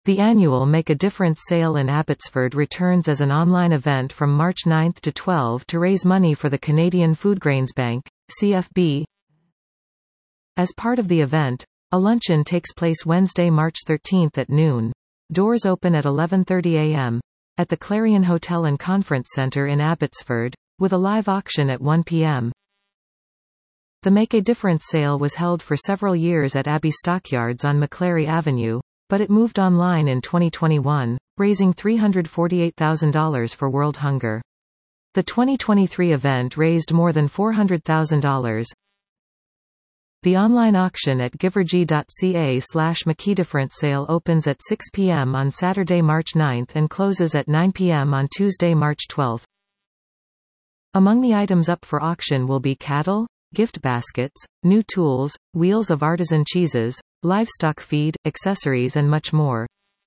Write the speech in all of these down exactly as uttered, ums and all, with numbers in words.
The annual Make a Difference sale in Abbotsford returns as an online event from March ninth to twelfth to raise money for the Canadian Foodgrains Bank, C F B. As part of the event, a luncheon takes place Wednesday, March thirteenth at noon. Doors open at eleven thirty a m at the Clarion Hotel and Conference Centre in Abbotsford, with a live auction at one p m The Make a Difference sale was held for several years at Abbey Stockyards on Maclary Avenue, but it moved online in twenty twenty-one, raising three hundred forty-eight thousand dollars for world hunger. The twenty twenty-three event raised more than four hundred thousand dollars. The online auction at givergy dot c a slash makeadifference sale opens at six p m on Saturday, March ninth and closes at nine p m on Tuesday, March twelfth. Among the items up for auction will be cattle, gift baskets, new tools, wheels of artisan cheeses, livestock feed, accessories and much more.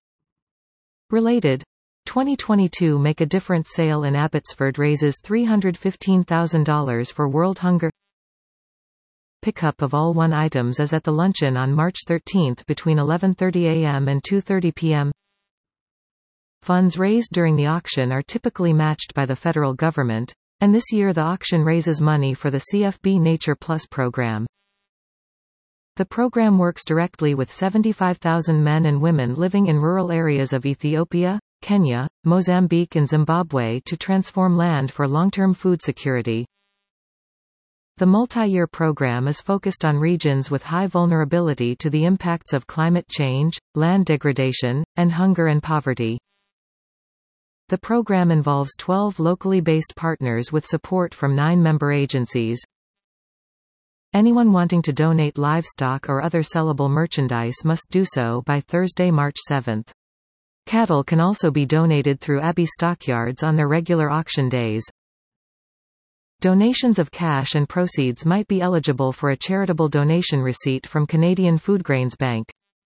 Related, twenty twenty-two Make a Difference sale in Abbotsford raises three hundred fifteen thousand dollars for world hunger. Pickup of all one items is at the luncheon on March thirteenth between eleven thirty a m and two thirty p m Funds raised during the auction are typically matched by the federal government, and this year the auction raises money for the C F B Nature Plus program. The program works directly with seventy-five thousand men and women living in rural areas of Ethiopia, Kenya, Mozambique and Zimbabwe to transform land for long-term food security. The multi-year program is focused on regions with high vulnerability to the impacts of climate change, land degradation, and hunger and poverty. The program involves twelve locally based partners with support from nine member agencies. Anyone wanting to donate livestock or other sellable merchandise must do so by Thursday, March seventh. Cattle can also be donated through Abbey Stockyards on their regular auction days. Donations of cash and proceeds might be eligible for a charitable donation receipt from Canadian Foodgrains Bank.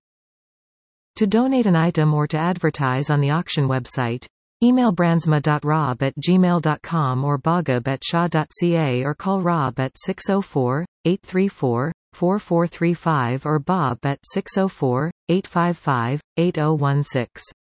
To donate an item or to advertise on the auction website, email brandsma dot rob at gmail dot com or bogab at shaw dot c a or call Rob at six oh four, eight three four, four four three five or Bob at six oh four, eight five five, eight oh one six.